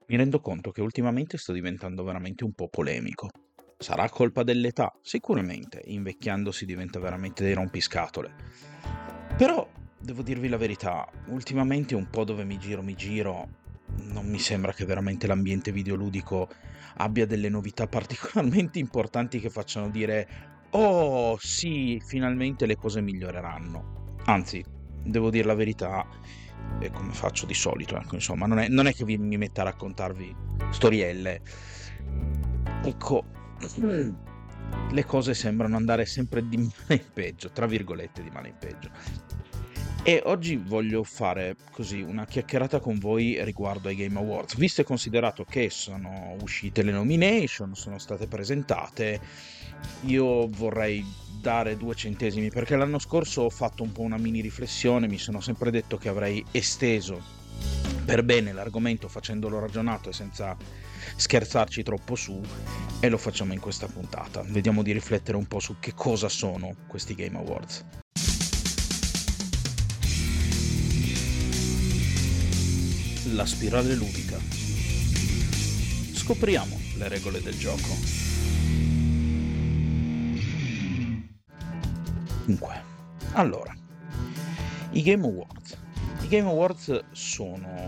Mi rendo conto che ultimamente sto diventando veramente un po' polemico. Sarà colpa dell'età? Sicuramente, invecchiando si diventa veramente dei rompiscatole. Però, devo dirvi la verità, ultimamente un po' dove mi giro, non mi sembra che veramente l'ambiente videoludico abbia delle novità particolarmente importanti che facciano dire «Oh, sì, finalmente le cose miglioreranno». Anzi, devo dire la verità, e come faccio di solito, ecco, insomma, non è che mi metta a raccontarvi storielle. Ecco, le cose sembrano andare sempre di male in peggio, tra virgolette di male in peggio. E oggi voglio fare così una chiacchierata con voi riguardo ai Game Awards, visto e considerato che sono uscite le nomination, sono state presentate, io vorrei dare 2 centesimi perché l'anno scorso ho fatto un po' una mini riflessione, mi sono sempre detto che avrei esteso per bene l'argomento facendolo ragionato e senza scherzarci troppo su, e lo facciamo in questa puntata. Vediamo di riflettere un po' su che cosa sono questi Game Awards. La spirale ludica. Scopriamo le regole del gioco. Dunque, allora, i Game Awards. I Game Awards sono...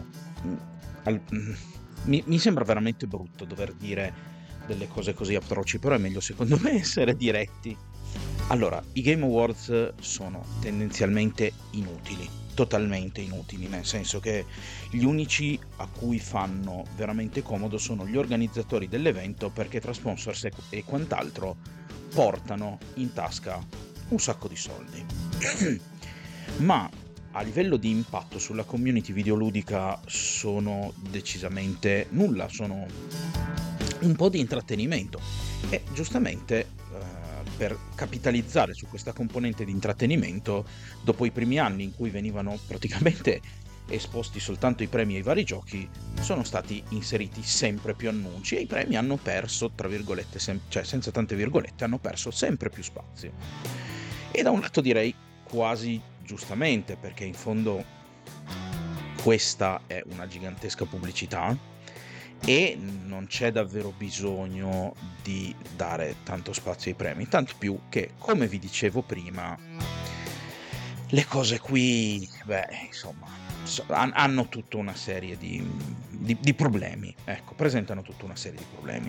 mi sembra veramente brutto dover dire delle cose così atroci, però è meglio secondo me essere diretti. Allora, i Game Awards sono tendenzialmente inutili, totalmente inutili, nel senso che gli unici a cui fanno veramente comodo sono gli organizzatori dell'evento, perché tra sponsors e quant'altro portano in tasca un sacco di soldi. Ma a livello di impatto sulla community videoludica sono decisamente nulla, sono un po' di intrattenimento e giustamente per capitalizzare su questa componente di intrattenimento, dopo i primi anni in cui venivano praticamente esposti soltanto i premi ai vari giochi, sono stati inseriti sempre più annunci e i premi hanno perso, tra virgolette, cioè senza tante virgolette, hanno perso sempre più spazio. E da un lato direi quasi giustamente, perché in fondo questa è una gigantesca pubblicità e non c'è davvero bisogno di dare tanto spazio ai premi, tanto più che, come vi dicevo prima, le cose qui, insomma, hanno tutta una serie di problemi, ecco, presentano tutta una serie di problemi.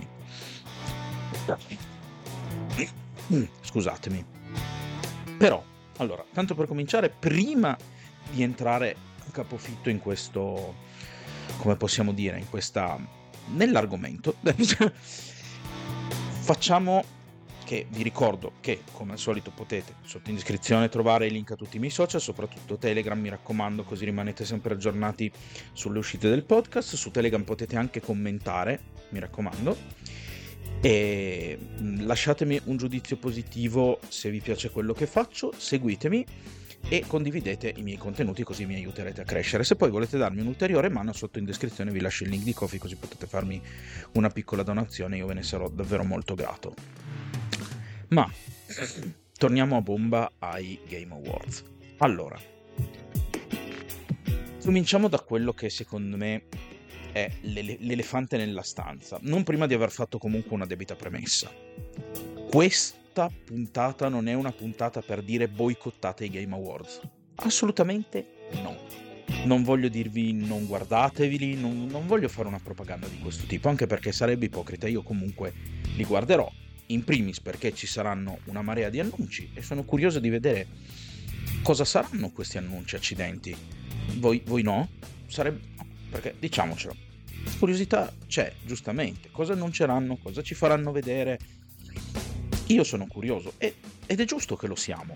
Scusatemi. Però, allora, tanto per cominciare, prima di entrare a capofitto in questo, come possiamo dire, nell'argomento, facciamo che vi ricordo che, come al solito, potete sotto in descrizione trovare i link a tutti i miei social, soprattutto Telegram, mi raccomando, così rimanete sempre aggiornati sulle uscite del podcast. Su Telegram potete anche commentare, mi raccomando, e lasciatemi un giudizio positivo se vi piace quello che faccio, seguitemi e condividete i miei contenuti, così mi aiuterete a crescere. Se poi volete darmi un'ulteriore mano, sotto in descrizione vi lascio il link di Ko-fi, così potete farmi una piccola donazione, io ve ne sarò davvero molto grato. Ma torniamo a bomba ai Game Awards. Allora, cominciamo da quello che secondo me è l'elefante nella stanza, non prima di aver fatto comunque una debita premessa. Questa puntata non è una puntata per dire boicottate i Game Awards, assolutamente no. Non voglio dirvi non guardateveli, non voglio fare una propaganda di questo tipo, anche perché sarebbe ipocrita. Io comunque li guarderò, in primis perché ci saranno una marea di annunci e sono curioso di vedere cosa saranno questi annunci, accidenti. Voi no? Perché diciamocelo, curiosità c'è, giustamente. Cosa annunceranno, cosa ci faranno vedere? Io sono curioso ed è giusto che lo siamo.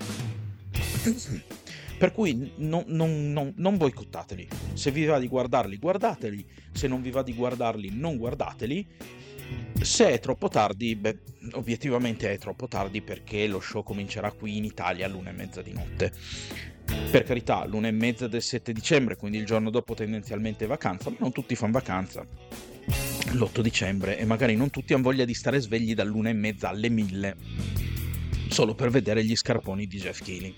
Per cui non boicottateli. Se vi va di guardarli, guardateli. Se non vi va di guardarli, non guardateli. Se è troppo tardi, obiettivamente è troppo tardi, perché lo show comincerà qui in Italia all'1:30 di notte. Per carità, l'1:30 del 7 dicembre, quindi il giorno dopo tendenzialmente vacanza, ma non tutti fanno vacanza l'8 dicembre e magari non tutti hanno voglia di stare svegli dall'1:30 alle 1000 solo per vedere gli scarponi di Geoff Keighley.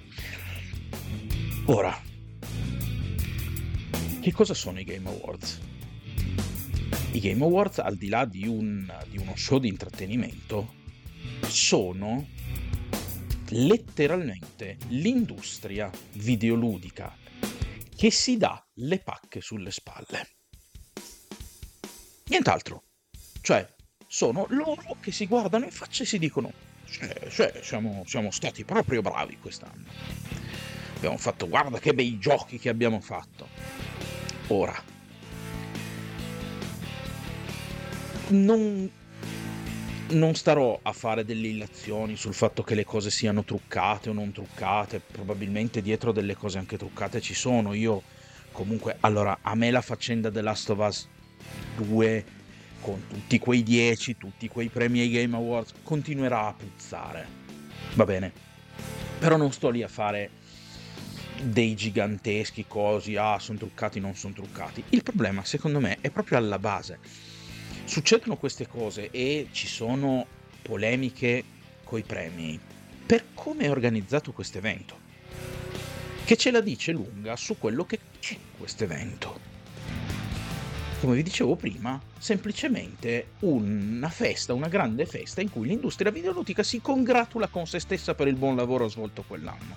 Ora, che cosa sono i Game Awards? I Game Awards, al di là di uno show di intrattenimento, sono letteralmente l'industria videoludica che si dà le pacche sulle spalle. Nient'altro. Cioè, sono loro che si guardano in faccia e si dicono: siamo stati proprio bravi quest'anno. Abbiamo fatto, guarda che bei giochi che abbiamo fatto. Ora, non starò a fare delle illazioni sul fatto che le cose siano truccate o non truccate. Probabilmente dietro delle cose anche truccate ci sono. Io comunque, allora, a me la faccenda The Last of Us 2, con tutti quei 10, tutti quei premi ai Game Awards, continuerà a puzzare, va bene, però non sto lì a fare dei giganteschi cosi, sono truccati, non sono truccati. Il problema, secondo me, è proprio alla base. Succedono queste cose e ci sono polemiche coi premi per come è organizzato questo evento, che ce la dice lunga su quello che c'è questo evento. Come vi dicevo prima, semplicemente una festa, una grande festa in cui l'industria videoludica si congratula con se stessa per il buon lavoro svolto quell'anno.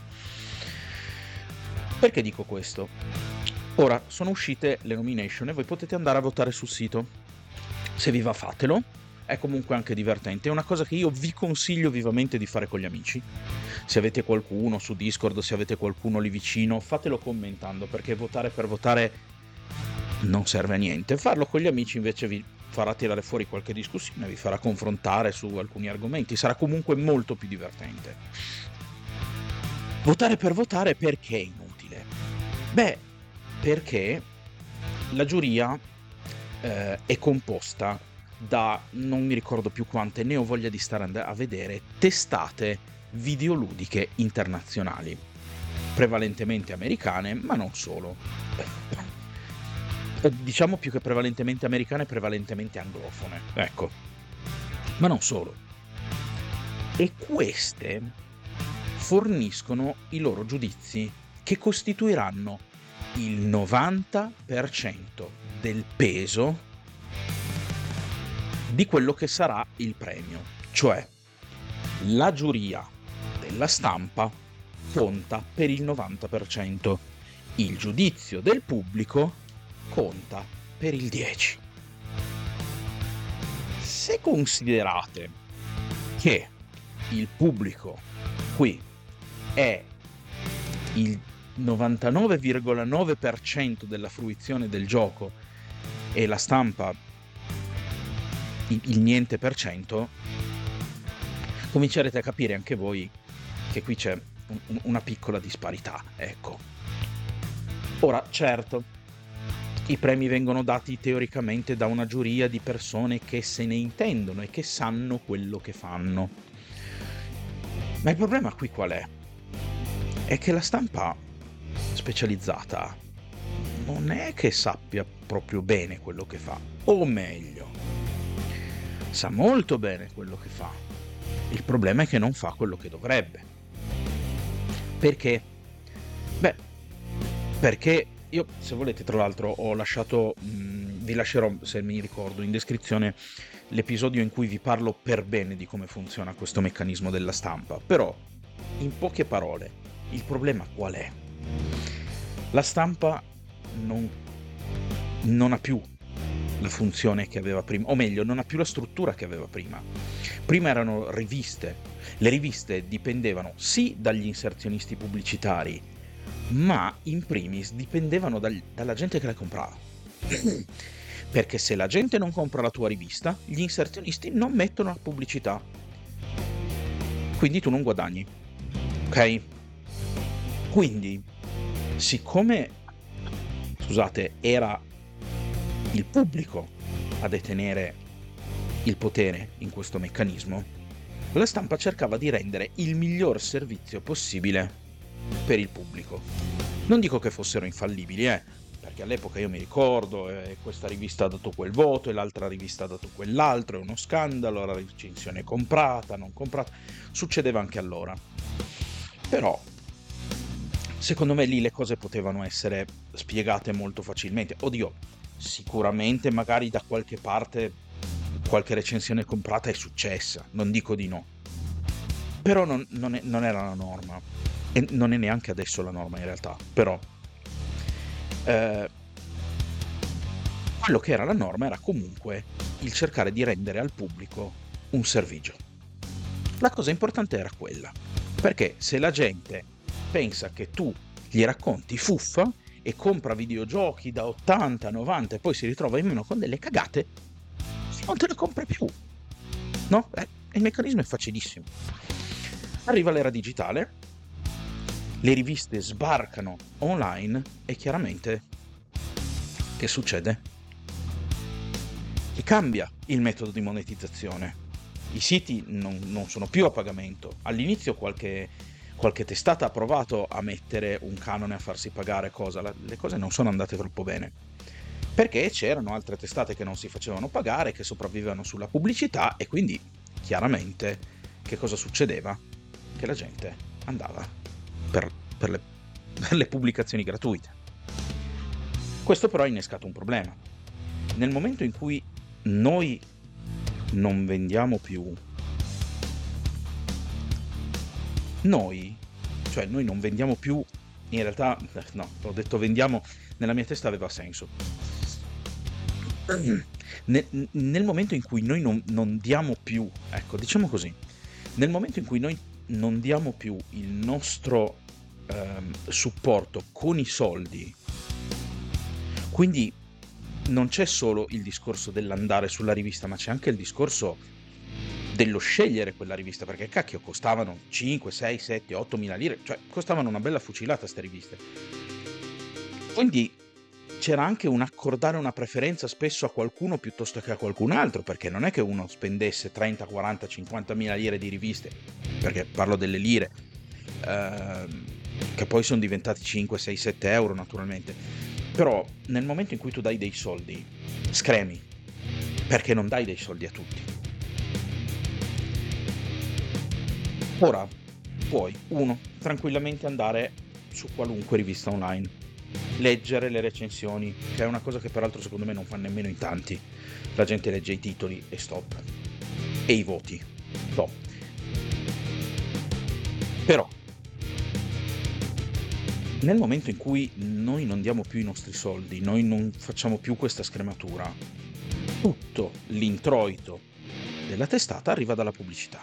Perché dico questo? Ora, sono uscite le nomination e voi potete andare a votare sul sito. Se vi va, fatelo. È comunque anche divertente. È una cosa che io vi consiglio vivamente di fare con gli amici. Se avete qualcuno su Discord, se avete qualcuno lì vicino, fatelo commentando, perché votare per votare non serve a niente. Farlo con gli amici invece vi farà tirare fuori qualche discussione, vi farà confrontare su alcuni argomenti, sarà comunque molto più divertente. Votare per votare perché è inutile? Beh, perché la giuria è composta da, non mi ricordo più quante, ne ho voglia di stare a vedere, testate videoludiche internazionali, prevalentemente americane, ma non solo. Diciamo più che prevalentemente americane, prevalentemente anglofone, ecco, ma non solo. E queste forniscono i loro giudizi, che costituiranno il 90% del peso di quello che sarà il premio. Cioè, la giuria della stampa conta per il 90%, il giudizio del pubblico conta per il 10%. Se considerate che il pubblico qui è il 99,9% della fruizione del gioco e la stampa il niente per cento, comincerete a capire anche voi che qui c'è una piccola disparità, ecco. Ora, certo, i premi vengono dati teoricamente da una giuria di persone che se ne intendono e che sanno quello che fanno. Ma il problema qui qual è? È che la stampa specializzata non è che sappia proprio bene quello che fa, o meglio, sa molto bene quello che fa. Il problema è che non fa quello che dovrebbe. Perché? Beh, perché io, se volete, tra l'altro ho lasciato, vi lascerò, se mi ricordo, in descrizione l'episodio in cui vi parlo per bene di come funziona questo meccanismo della stampa. Però, in poche parole, il problema qual è? La stampa non ha più la funzione che aveva prima, o meglio, non ha più la struttura che aveva prima. Prima erano riviste. Le riviste dipendevano sì dagli inserzionisti pubblicitari, ma in primis dipendevano dalla gente che la comprava. Perché se la gente non compra la tua rivista, gli inserzionisti non mettono la pubblicità. Quindi tu non guadagni. Ok? Quindi, siccome, scusate, era il pubblico a detenere il potere in questo meccanismo, la stampa cercava di rendere il miglior servizio possibile per il pubblico. Non dico che fossero infallibili, perché all'epoca io mi ricordo, questa rivista ha dato quel voto e l'altra rivista ha dato quell'altro, è uno scandalo, la recensione è comprata, non comprata, succedeva anche allora. Però, secondo me lì le cose potevano essere spiegate molto facilmente. Oddio, sicuramente magari da qualche parte qualche recensione comprata è successa, non dico di no, però non era la norma, e non è neanche adesso la norma in realtà, però eh, quello che era la norma era comunque il cercare di rendere al pubblico un servigio. La cosa importante era quella, perché se la gente pensa che tu gli racconti fuffa e compra videogiochi da 80, 90 e poi si ritrova in meno con delle cagate, non te le compra più, no? Il meccanismo è facilissimo. Arriva l'era digitale, le riviste sbarcano online e chiaramente che succede? Che cambia il metodo di monetizzazione. I siti non sono più a pagamento. All'inizio qualche testata ha provato a mettere un canone a farsi pagare le cose non sono andate troppo bene. Perché c'erano altre testate che non si facevano pagare, che sopravvivevano sulla pubblicità e quindi chiaramente che cosa succedeva? Che la gente andava per le pubblicazioni gratuite. Questo però ha innescato un problema. Nel momento in cui noi non vendiamo più, noi non vendiamo più, in realtà no, ho detto vendiamo, nella mia testa aveva senso. Nel momento in cui noi non diamo più, ecco, diciamo così, nel momento in cui noi non diamo più il nostro supporto con i soldi, quindi non c'è solo il discorso dell'andare sulla rivista, ma c'è anche il discorso dello scegliere quella rivista, perché cacchio costavano 5, 6, 7, 8 mila lire, cioè costavano una bella fucilata ste riviste. Quindi c'era anche un accordare una preferenza spesso a qualcuno piuttosto che a qualcun altro, perché non è che uno spendesse 30, 40, 50 mila lire di riviste, perché parlo delle lire, che poi sono diventati 5, 6, 7 euro naturalmente. Però nel momento in cui tu dai dei soldi, scremi, perché non dai dei soldi a tutti. Ora puoi, tranquillamente andare su qualunque rivista online, leggere le recensioni, che è una cosa che peraltro secondo me non fa nemmeno in tanti. La gente legge i titoli e stop. E i voti. Stop. Però nel momento in cui noi non diamo più i nostri soldi, noi non facciamo più questa scrematura, tutto l'introito della testata arriva dalla pubblicità.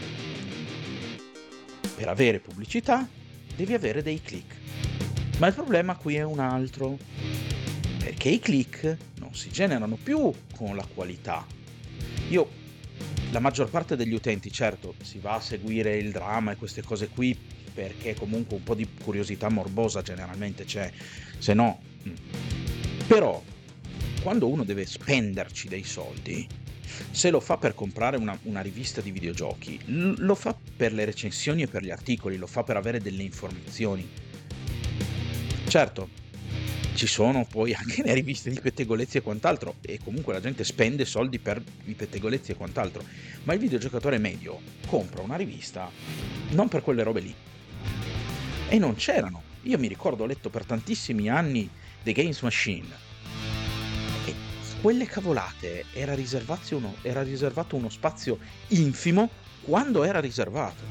Per avere pubblicità devi avere dei click. Ma il problema qui è un altro, perché i click non si generano più con la qualità. La maggior parte degli utenti, certo, si va a seguire il dramma e queste cose qui, perché comunque un po' di curiosità morbosa generalmente c'è, se no. Però quando uno deve spenderci dei soldi, se lo fa per comprare una rivista di videogiochi, lo fa per le recensioni e per gli articoli, lo fa per avere delle informazioni. Certo, ci sono poi anche le riviste di pettegolezzi e quant'altro, e comunque la gente spende soldi per i pettegolezzi e quant'altro, ma il videogiocatore medio compra una rivista non per quelle robe lì. E non c'erano. Io mi ricordo, ho letto per tantissimi anni The Games Machine, e quelle cavolate era riservato uno spazio infimo quando era riservato.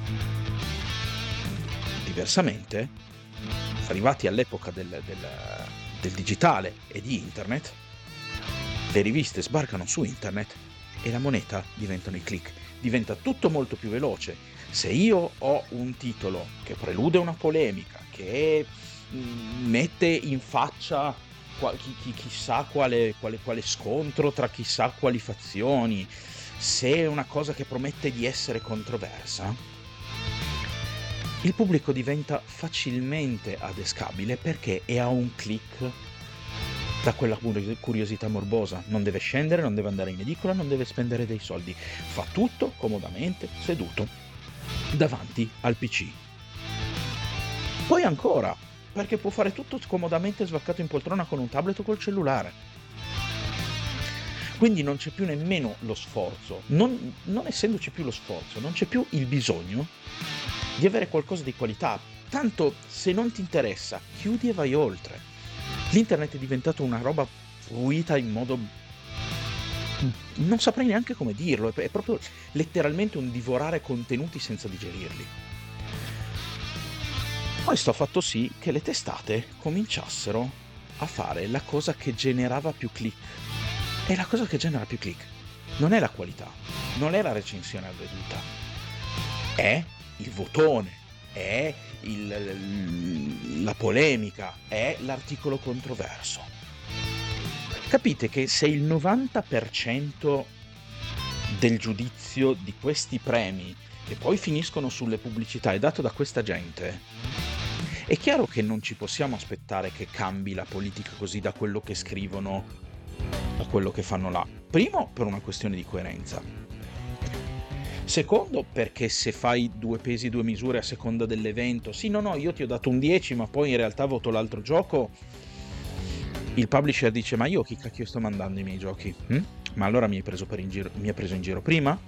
Diversamente, arrivati all'epoca del digitale e di internet, le riviste sbarcano su internet e la moneta diventano i click. Diventa tutto molto più veloce. Se io ho un titolo che prelude una polemica, che mette in faccia chissà quale scontro tra chissà quali fazioni, se è una cosa che promette di essere controversa, il pubblico diventa facilmente adescabile perché è a un click da quella curiosità morbosa. Non deve scendere, non deve andare in edicola, non deve spendere dei soldi. Fa tutto comodamente seduto davanti al PC. Poi ancora, perché può fare tutto comodamente svaccato in poltrona con un tablet o col cellulare. Quindi non c'è più nemmeno lo sforzo, non essendoci più lo sforzo, non c'è più il bisogno di avere qualcosa di qualità. Tanto se non ti interessa, chiudi e vai oltre. L'internet è diventato una roba fruita in modo... non saprei neanche come dirlo, è proprio letteralmente un divorare contenuti senza digerirli. Questo ha fatto sì che le testate cominciassero a fare la cosa che generava più click. E la cosa che genera più click non è la qualità, non è la recensione avveduta, è il votone, è la polemica, è l'articolo controverso. Capite che se il 90% del giudizio di questi premi che poi finiscono sulle pubblicità è dato da questa gente, è chiaro che non ci possiamo aspettare che cambi la politica così da quello che scrivono a quello che fanno là. Primo, per una questione di coerenza. Secondo, perché se fai 2 pesi 2 misure a seconda dell'evento, sì, no, io ti ho dato un 10, ma poi in realtà voto l'altro gioco, il publisher dice: ma io chi cacchio sto mandando i miei giochi? Ma allora mi hai preso in giro prima?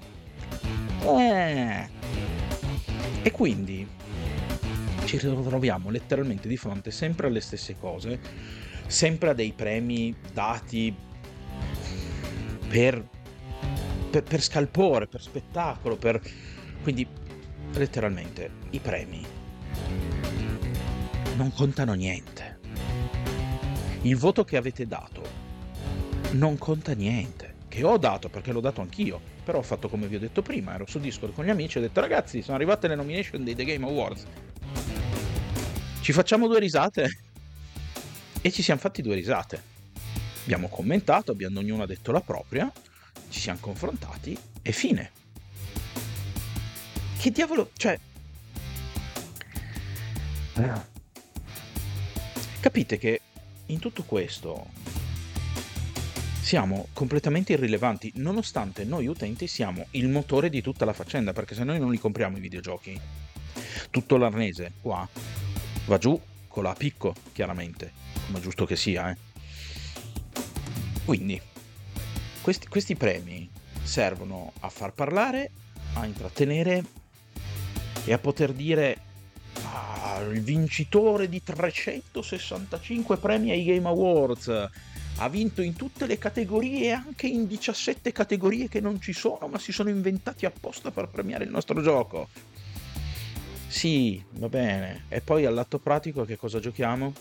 E quindi ci ritroviamo letteralmente di fronte sempre alle stesse cose, sempre a dei premi dati per scalpore, per spettacolo, quindi letteralmente i premi non contano niente. Il voto che avete dato non conta niente, che ho dato perché l'ho dato anch'io, però ho fatto come vi ho detto prima, ero su Discord con gli amici e ho detto: ragazzi, sono arrivate le nomination dei The Game Awards, ci facciamo 2 risate? E ci siamo fatti 2 risate. Abbiamo commentato, ognuno ha detto la propria, ci siamo confrontati e fine. Che diavolo, cioè... Capite che in tutto questo siamo completamente irrilevanti, nonostante noi utenti siamo il motore di tutta la faccenda, perché se noi non li compriamo i videogiochi, tutto l'arnese qua va giù con la picco, chiaramente, come è giusto che sia, Quindi questi premi servono a far parlare, a intrattenere e a poter dire: il vincitore di 365 premi ai Game Awards ha vinto in tutte le categorie, anche in 17 categorie che non ci sono, ma si sono inventati apposta per premiare il nostro gioco. Sì, va bene. E poi all'atto pratico che cosa giochiamo?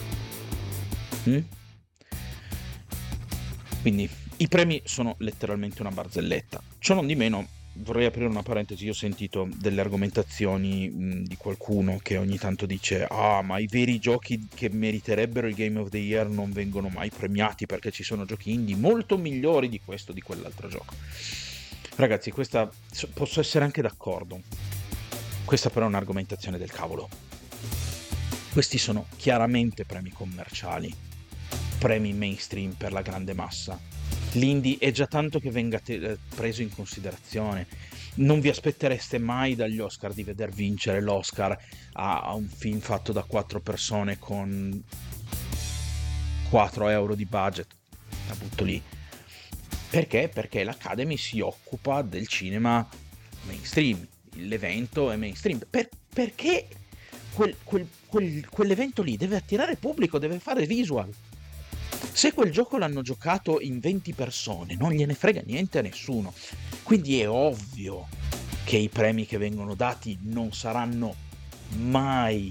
Quindi i premi sono letteralmente una barzelletta. Ciò non di meno, vorrei aprire una parentesi. Io ho sentito delle argomentazioni di qualcuno che ogni tanto dice: ma i veri giochi che meriterebbero il Game of the Year non vengono mai premiati perché ci sono giochi indie molto migliori di questo o di quell'altro gioco. Ragazzi, questa posso essere anche d'accordo. Questa però è un'argomentazione del cavolo. Questi sono chiaramente premi commerciali, premi mainstream per la grande massa. L'indie è già tanto che venga preso in considerazione. Non vi aspettereste mai dagli Oscar di veder vincere l'Oscar a un film fatto da 4 persone con 4 euro di budget. La butto lì. Perché? Perché l'Academy si occupa del cinema mainstream. L'evento è mainstream. Perché quell'evento lì deve attirare pubblico, deve fare visual. Se quel gioco l'hanno giocato in 20 persone, non gliene frega niente a nessuno. Quindi è ovvio che i premi che vengono dati non saranno mai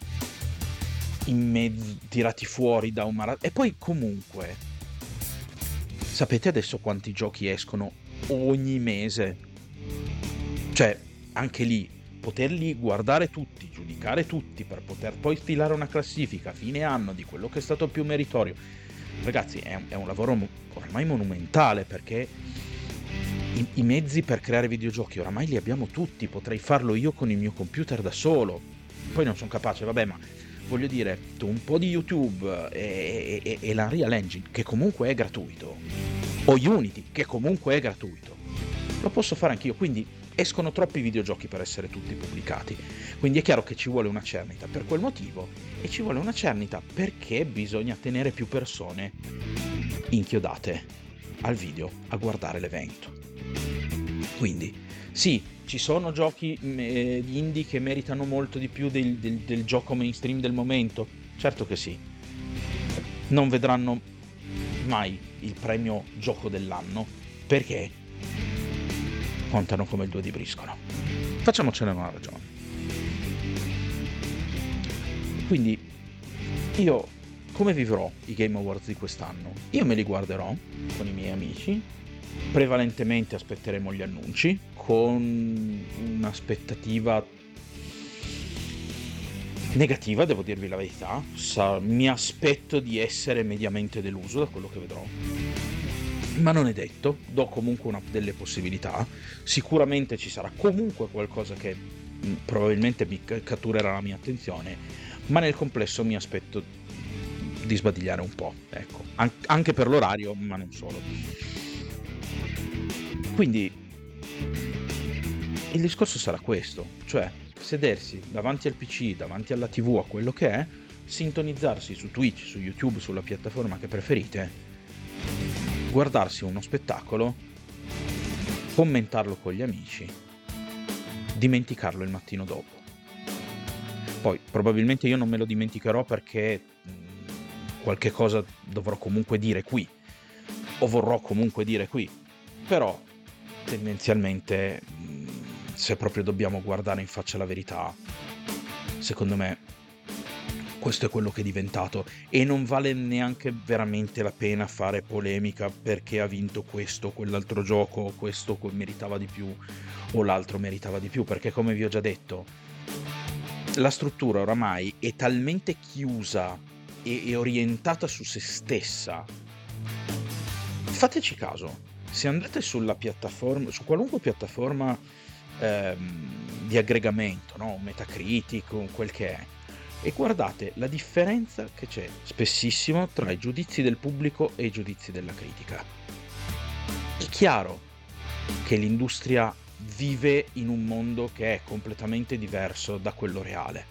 tirati fuori da un marathon. E poi comunque, sapete adesso quanti giochi escono ogni mese? Cioè, anche lì, poterli guardare tutti, giudicare tutti, per poter poi stilare una classifica a fine anno di quello che è stato più meritorio. Ragazzi, è un lavoro ormai monumentale, perché i mezzi per creare videogiochi oramai li abbiamo tutti. Potrei farlo io con il mio computer da solo. Poi non sono capace, vabbè, ma voglio dire, un po' di YouTube e l'Unreal Engine, che comunque è gratuito, o Unity, che comunque è gratuito, lo posso fare anch'io. Quindi escono troppi videogiochi per essere tutti pubblicati. Quindi è chiaro che ci vuole una cernita per quel motivo, e ci vuole una cernita perché bisogna tenere più persone inchiodate al video a guardare l'evento. Quindi sì, ci sono giochi indie che meritano molto di più del gioco mainstream del momento, certo che sì. Non vedranno mai il premio gioco dell'anno, perché contano come il 2 di briscola. Facciamocene una ragione. Quindi io come vivrò i Game Awards di quest'anno? Io me li guarderò con i miei amici, prevalentemente aspetteremo gli annunci con un'aspettativa negativa, devo dirvi la verità. Mi aspetto di essere mediamente deluso da quello che vedrò, ma non è detto, do comunque delle possibilità. Sicuramente ci sarà comunque qualcosa che probabilmente mi catturerà la mia attenzione, ma nel complesso mi aspetto di sbadigliare un po', ecco, anche per l'orario, ma non solo. Quindi il discorso sarà questo, cioè sedersi davanti al PC, davanti alla TV, a quello che è, sintonizzarsi su Twitch, su YouTube, sulla piattaforma che preferite, guardarsi uno spettacolo, commentarlo con gli amici, dimenticarlo il mattino dopo. Poi probabilmente io non me lo dimenticherò perché qualche cosa dovrò comunque dire qui, o vorrò comunque dire qui, però tendenzialmente, se proprio dobbiamo guardare in faccia la verità, secondo me questo è quello che è diventato, e non vale neanche veramente la pena fare polemica perché ha vinto questo o quell'altro gioco, o questo meritava di più o l'altro meritava di più, perché come vi ho già detto, la struttura oramai è talmente chiusa e orientata su se stessa. Fateci caso, se andate sulla piattaforma, su qualunque piattaforma di aggregamento, no? Metacritic o quel che è, e guardate la differenza che c'è spessissimo tra i giudizi del pubblico e i giudizi della critica. È chiaro che l'industria vive in un mondo che è completamente diverso da quello reale.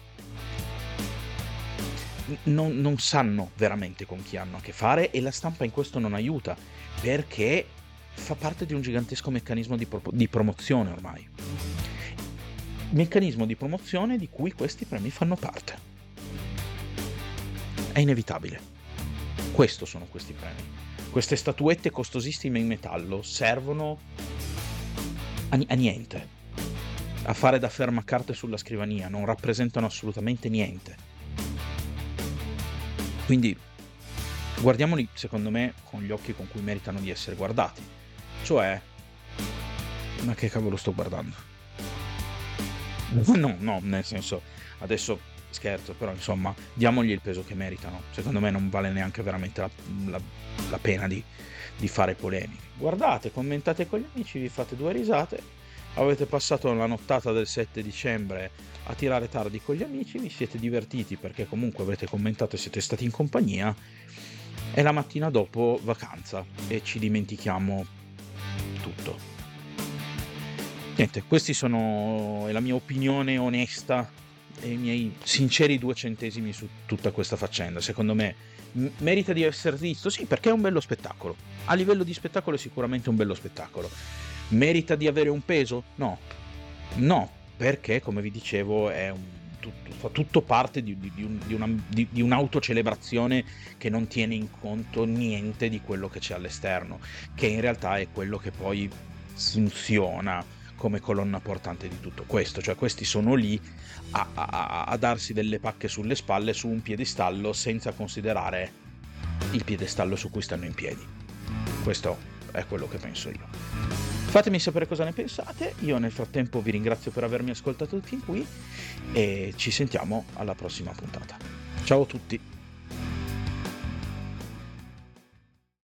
Non sanno veramente con chi hanno a che fare, e la stampa in questo non aiuta, perché fa parte di un gigantesco meccanismo di promozione ormai. Meccanismo di promozione di cui questi premi fanno parte. È inevitabile. Questo sono questi premi. Queste statuette costosissime in metallo servono a niente. A fare da fermacarte sulla scrivania, non rappresentano assolutamente niente. Quindi guardiamoli, secondo me, con gli occhi con cui meritano di essere guardati. Cioè, ma che cavolo sto guardando? No, nel senso, adesso scherzo, però insomma, diamogli il peso che meritano. Secondo me non vale neanche veramente la pena di fare polemiche. Guardate, commentate con gli amici, vi fate due risate, avete passato la nottata del 7 dicembre a tirare tardi con gli amici, vi siete divertiti perché comunque avete commentato e siete stati in compagnia, e la mattina dopo vacanza e ci dimentichiamo tutto. Niente, questi è la mia opinione onesta e i miei sinceri 2 centesimi su tutta questa faccenda. Secondo me merita di essere visto, sì, perché è un bello spettacolo. A livello di spettacolo è sicuramente un bello spettacolo. Merita di avere un peso? No, perché come vi dicevo fa tutto parte di un'autocelebrazione che non tiene in conto niente di quello che c'è all'esterno, che in realtà è quello che poi funziona come colonna portante di tutto questo. Cioè questi sono lì a darsi delle pacche sulle spalle su un piedistallo senza considerare il piedistallo su cui stanno in piedi. Questo è quello che penso io. Fatemi sapere cosa ne pensate, io nel frattempo vi ringrazio per avermi ascoltato fin qui e ci sentiamo alla prossima puntata. Ciao a tutti!